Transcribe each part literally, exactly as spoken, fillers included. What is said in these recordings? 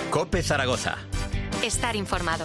COPE Zaragoza. Estar informado.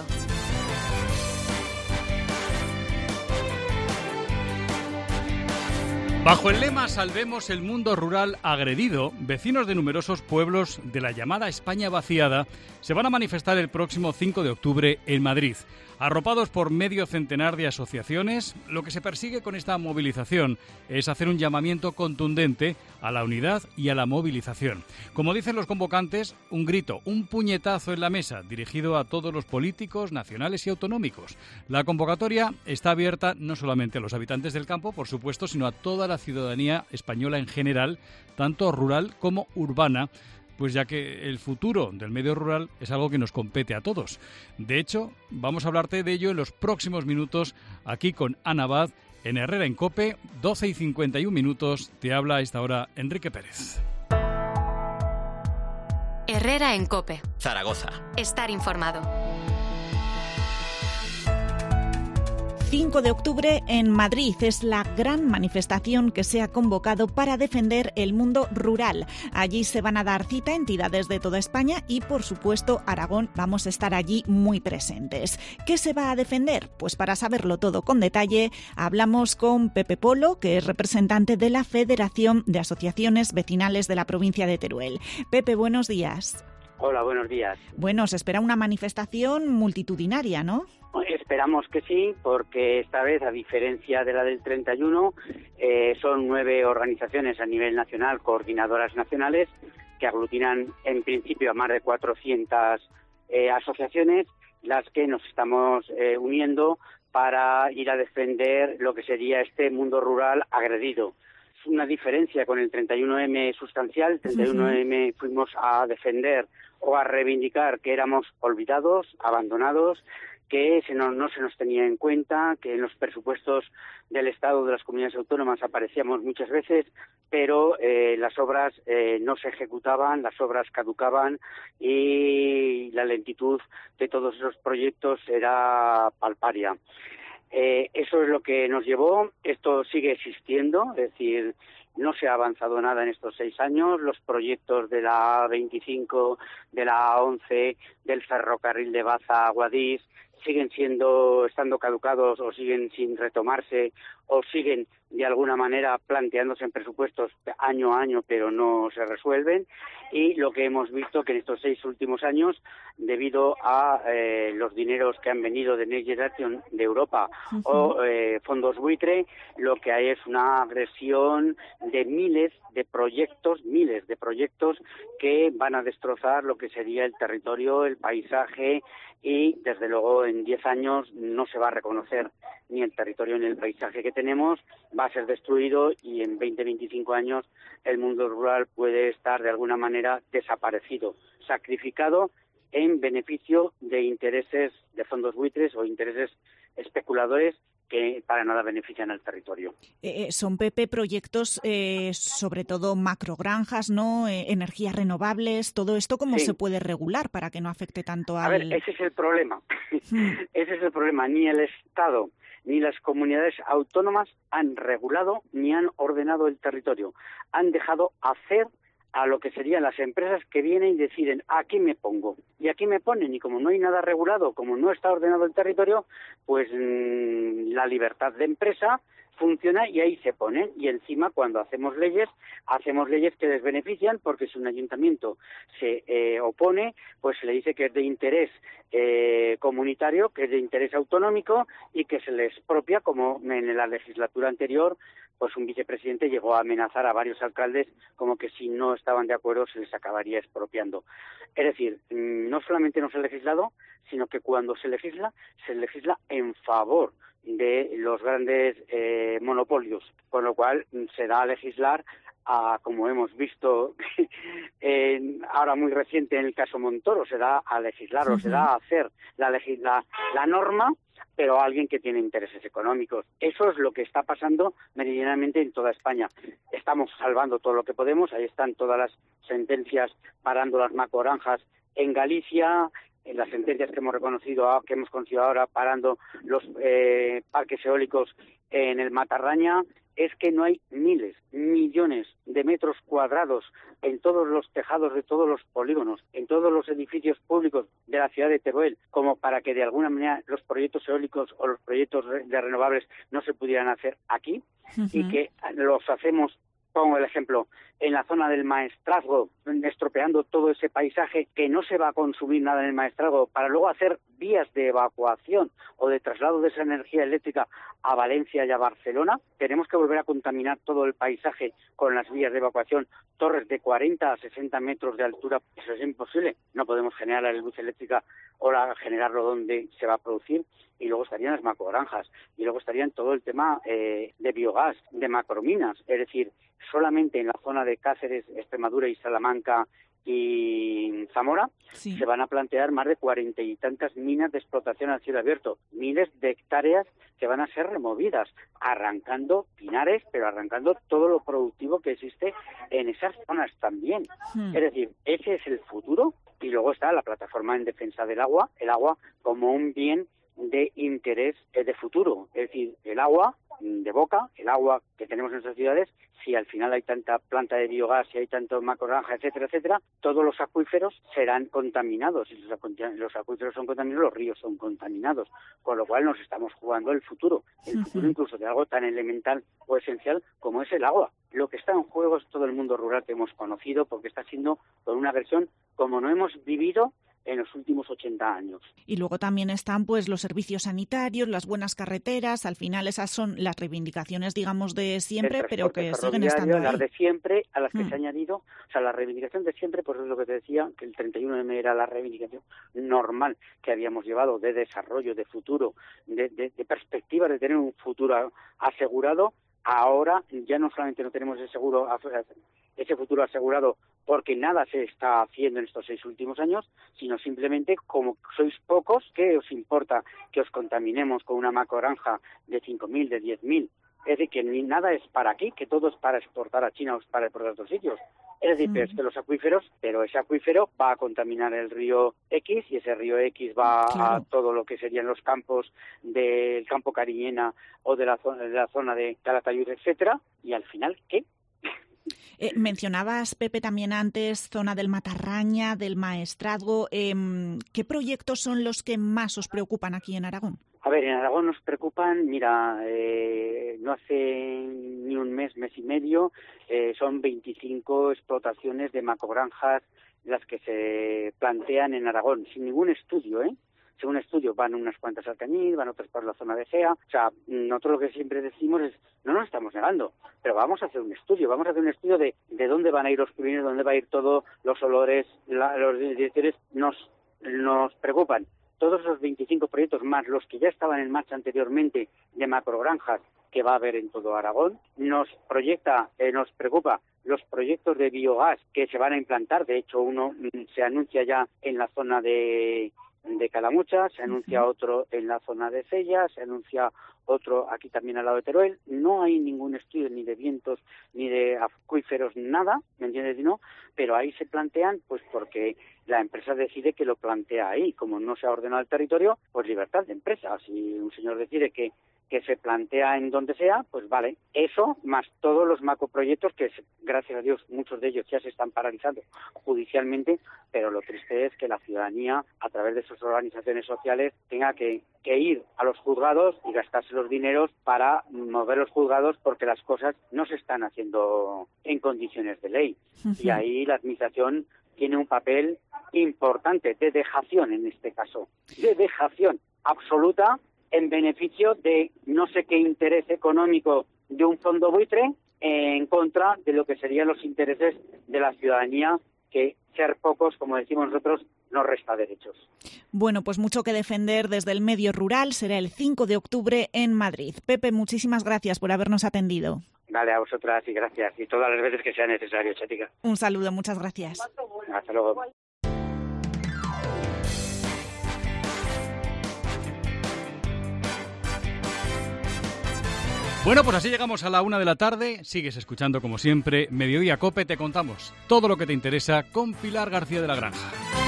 Bajo el lema Salvemos el mundo rural agredido, vecinos de numerosos pueblos de la llamada España vaciada se van a manifestar el próximo cinco de octubre en Madrid. Arropados por medio centenar de asociaciones, lo que se persigue con esta movilización es hacer un llamamiento contundente a la unidad y a la movilización. Como dicen los convocantes, un grito, un puñetazo en la mesa dirigido a todos los políticos nacionales y autonómicos. La convocatoria está abierta no solamente a los habitantes del campo, por supuesto, sino a toda la ciudadanía española en general, tanto rural como urbana, pues ya que el futuro del medio rural es algo que nos compete a todos. De hecho, vamos a hablarte de ello en los próximos minutos aquí con Ana Abad en Herrera en COPE, doce y cincuenta y un minutos. Te habla a esta hora Enrique Pérez. Herrera en COPE. Zaragoza. Estar informado. cinco de octubre en Madrid es la gran manifestación que se ha convocado para defender el mundo rural. Allí se van a dar cita entidades de toda España y, por supuesto, Aragón vamos a estar allí muy presentes. ¿Qué se va a defender? Pues para saberlo todo con detalle, hablamos con Pepe Polo, que es representante de la Federación de Asociaciones Vecinales de la provincia de Teruel. Pepe, buenos días. Hola, buenos días. Bueno, se espera una manifestación multitudinaria, ¿no? Esperamos que sí, porque esta vez, a diferencia de la del treinta y uno, eh, son nueve organizaciones a nivel nacional, coordinadoras nacionales, que aglutinan en principio a más de cuatrocientas eh, asociaciones, las que nos estamos eh, uniendo para ir a defender lo que sería este mundo rural agredido. Es una diferencia con el treinta y uno eme sustancial. El treinta y uno eme fuimos a defender o a reivindicar que éramos olvidados, abandonados, que se nos, no se nos tenía en cuenta, que en los presupuestos del Estado, de las comunidades autónomas, aparecíamos muchas veces, pero eh, las obras eh, no se ejecutaban, las obras caducaban y la lentitud de todos esos proyectos era palparia. Eh, eso es lo que nos llevó. Esto sigue existiendo, es decir, no se ha avanzado nada en estos seis años. Los proyectos de la A veinticinco, de la A once, del ferrocarril de Baza a Guadix siguen siendo, estando caducados o siguen sin retomarse o siguen de alguna manera planteándose en presupuestos año a año, pero no se resuelven. Y lo que hemos visto que en estos seis últimos años, debido a eh, los dineros que han venido de Next Generation de Europa uh-huh. o eh, fondos buitre, lo que hay es una agresión de miles de proyectos, miles de proyectos que van a destrozar lo que sería el territorio, el paisaje, y desde luego en diez años no se va a reconocer ni el territorio ni el paisaje que tenemos, va a ser destruido y en veinte, veinticinco años el mundo rural puede estar de alguna manera desaparecido, sacrificado en beneficio de intereses de fondos buitres o intereses especuladores que para nada benefician al territorio. Eh, son, Pepe, proyectos eh, sobre todo macrogranjas, ¿no? Eh, energías renovables, todo esto, ¿cómo sí. se puede regular para que no afecte tanto al...? A ver, ese es el problema. Hmm. Ese es el problema. Ni el Estado ni las comunidades autónomas han regulado ni han ordenado el territorio. Han dejado hacer a lo que serían las empresas que vienen y deciden, aquí me pongo, y aquí me ponen, y como no hay nada regulado, como no está ordenado el territorio, pues mmm, la libertad de empresa funciona y ahí se ponen. Y encima, cuando hacemos leyes, hacemos leyes que les benefician, porque si un ayuntamiento se eh, opone, pues se le dice que es de interés eh, comunitario, que es de interés autonómico y que se les expropia, como en la legislatura anterior, pues un vicepresidente llegó a amenazar a varios alcaldes como que si no estaban de acuerdo se les acabaría expropiando. Es decir, no solamente no se ha legislado, sino que cuando se legisla, se legisla en favor de los grandes eh, monopolios, con lo cual se da a legislar a, como hemos visto en, ahora muy reciente en el caso Montoro, se da a legislar uh-huh. o se da a hacer la, la, la norma, pero a alguien que tiene intereses económicos. Eso es lo que está pasando meridianamente en toda España. Estamos salvando todo lo que podemos, ahí están todas las sentencias parando las macrogranjas en Galicia, en las sentencias que hemos reconocido, que hemos conocido ahora, parando los eh, parques eólicos en el Matarraña, es que no hay miles, millones de metros cuadrados en todos los tejados de todos los polígonos, en todos los edificios públicos de la ciudad de Teruel, como para que de alguna manera los proyectos eólicos o los proyectos de renovables no se pudieran hacer aquí, uh-huh. y que los hacemos, pongo el ejemplo, en la zona del Maestrazgo, estropeando todo ese paisaje, que no se va a consumir nada en el Maestrazgo, para luego hacer vías de evacuación o de traslado de esa energía eléctrica a Valencia y a Barcelona. Tenemos que volver a contaminar todo el paisaje con las vías de evacuación, torres de cuarenta a sesenta metros de altura. Eso es imposible. No podemos generar la luz eléctrica o la, generarlo donde se va a producir. Y luego estarían las macrogranjas, y luego estarían todo el tema eh, de biogás, de macrominas, es decir, solamente en la zona de Cáceres, Extremadura y Salamanca y Zamora, sí. se van a plantear más de cuarenta y tantas minas de explotación al cielo abierto, miles de hectáreas que van a ser removidas, arrancando pinares, pero arrancando todo lo productivo que existe en esas zonas también. Hmm. Es decir, ese es el futuro, y luego está la plataforma en defensa del agua, el agua como un bien de interés de futuro, es decir, el agua de boca, el agua que tenemos en nuestras ciudades, si al final hay tanta planta de biogás, si hay tanto macrogranja, etcétera, etcétera, todos los acuíferos serán contaminados, y los acuíferos son contaminados, los ríos son contaminados, con lo cual nos estamos jugando el futuro, el futuro incluso de algo tan elemental o esencial como es el agua. Lo que está en juego es todo el mundo rural que hemos conocido, porque está siendo con una versión como no hemos vivido en los últimos ochenta años. Y luego también están pues los servicios sanitarios, las buenas carreteras, al final esas son las reivindicaciones, digamos, de siempre, pero que siguen estando ahí. Las de siempre, a las que mm. se ha añadido, o sea, la reivindicación de siempre, pues es lo que te decía, que el treinta y uno eme era la reivindicación normal que habíamos llevado de desarrollo, de futuro, de, de, de perspectiva de tener un futuro asegurado. Ahora ya no solamente no tenemos ese seguro, ese futuro asegurado porque nada se está haciendo en estos seis últimos años, sino simplemente como sois pocos, ¿qué os importa que os contaminemos con una macrogranja de cinco mil, de diez mil? Es decir, que ni nada es para aquí, que todo es para exportar a China o es para exportar a otros sitios. Es decir, mm. es que los acuíferos, pero ese acuífero va a contaminar el río X, y ese río X va claro. a todo lo que serían los campos del campo Cariñena o de la zona de, la zona de Calatayud, etcétera, y al final, ¿qué? Eh, mencionabas, Pepe, también antes, zona del Matarraña, del Maestrazgo. Eh, ¿Qué proyectos son los que más os preocupan aquí en Aragón? A ver, en Aragón nos preocupan, mira, eh, no hace ni un mes, mes y medio, eh, son veinticinco explotaciones de macrogranjas las que se plantean en Aragón, sin ningún estudio, ¿eh? Según estudio van unas cuantas al Cañil, van otras por la zona de Gea. O sea, nosotros lo que siempre decimos es, no nos estamos negando, pero vamos a hacer un estudio, vamos a hacer un estudio de, de dónde van a ir los purines, dónde va a ir todo, los olores, la, los directores, nos, nos preocupan. Todos esos veinticinco proyectos más los que ya estaban en marcha anteriormente de macrogranjas que va a haber en todo Aragón, nos proyecta, eh, nos preocupa los proyectos de biogás que se van a implantar. De hecho, uno se anuncia ya en la zona de de Calamucha, se anuncia uh-huh. otro en la zona de Cella, se anuncia otro aquí también al lado de Teruel. No hay ningún estudio ni de vientos ni de acuíferos, nada, ¿me entiendes? No, pero ahí se plantean, pues porque la empresa decide que lo plantea ahí. Como no se ha ordenado el territorio, pues libertad de empresa. Si un señor decide que que se plantea en donde sea, pues vale. Eso, más todos los macroproyectos que, gracias a Dios, muchos de ellos ya se están paralizando judicialmente, pero lo triste es que la ciudadanía, a través de sus organizaciones sociales, tenga que, que ir a los juzgados y gastarse los dineros para mover los juzgados, porque las cosas no se están haciendo en condiciones de ley. Uh-huh. Y ahí la administración tiene un papel importante, de dejación en este caso, de dejación absoluta, en beneficio de no sé qué interés económico de un fondo buitre, en contra de lo que serían los intereses de la ciudadanía, que ser pocos, como decimos nosotros, nos resta derechos. Bueno, pues mucho que defender desde el medio rural. Será el cinco de octubre en Madrid. Pepe, muchísimas gracias por habernos atendido. Vale, a vosotras y gracias. Y todas las veces que sea necesario, Chática. Un saludo, muchas gracias. Hasta luego. Bueno, pues así llegamos a la una de la tarde. Sigues escuchando, como siempre, Mediodía Cope. Te contamos todo lo que te interesa con Pilar García de la Granja.